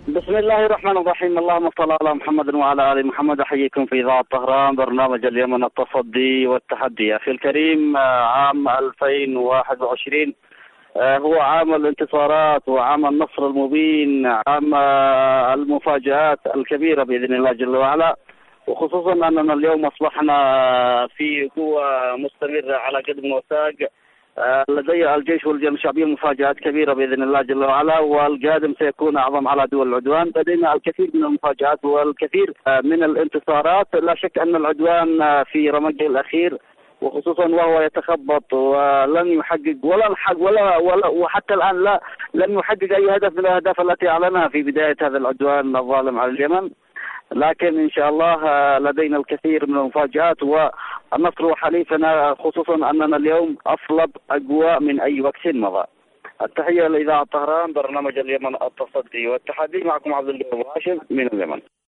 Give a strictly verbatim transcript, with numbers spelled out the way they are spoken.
بسم الله الرحمن الرحيم. اللهم صل على محمد وعلى ال محمد. احييكم في اذاعه طهران برنامج اليمن التصدي والتحدي. اخي الكريم، عام ألفين وواحد وعشرين هو عام الانتصارات وعام النصر المبين، عام المفاجآت الكبيرة بإذن الله جل وعلا، وخصوصا أننا اليوم أصبحنا في قوة مستمرة على قدم وساق. لدي الجيش والجيش الشعبي مفاجآت كبيرة بإذن الله جل وعلا، والقادم سيكون أعظم على دول العدوان. لدينا الكثير من المفاجآت والكثير من الانتصارات. لا شك أن العدوان في رمقه الأخير، وخصوصا وهو يتخبط ولن يحقق ولا ولا ولا وحتى الآن لا لن يحقق أي هدف من الأهداف التي أعلنها في بداية هذا العدوان الظالم على اليمن. لكن إن شاء الله لدينا الكثير من المفاجآت، والنصر وحليفنا، خصوصا أننا اليوم أصلب أقوى من أي وقت مضى. التحية لإذاعة طهران برنامج اليمن التصدي والتحدي. معكم عبد الله هاشم من اليمن.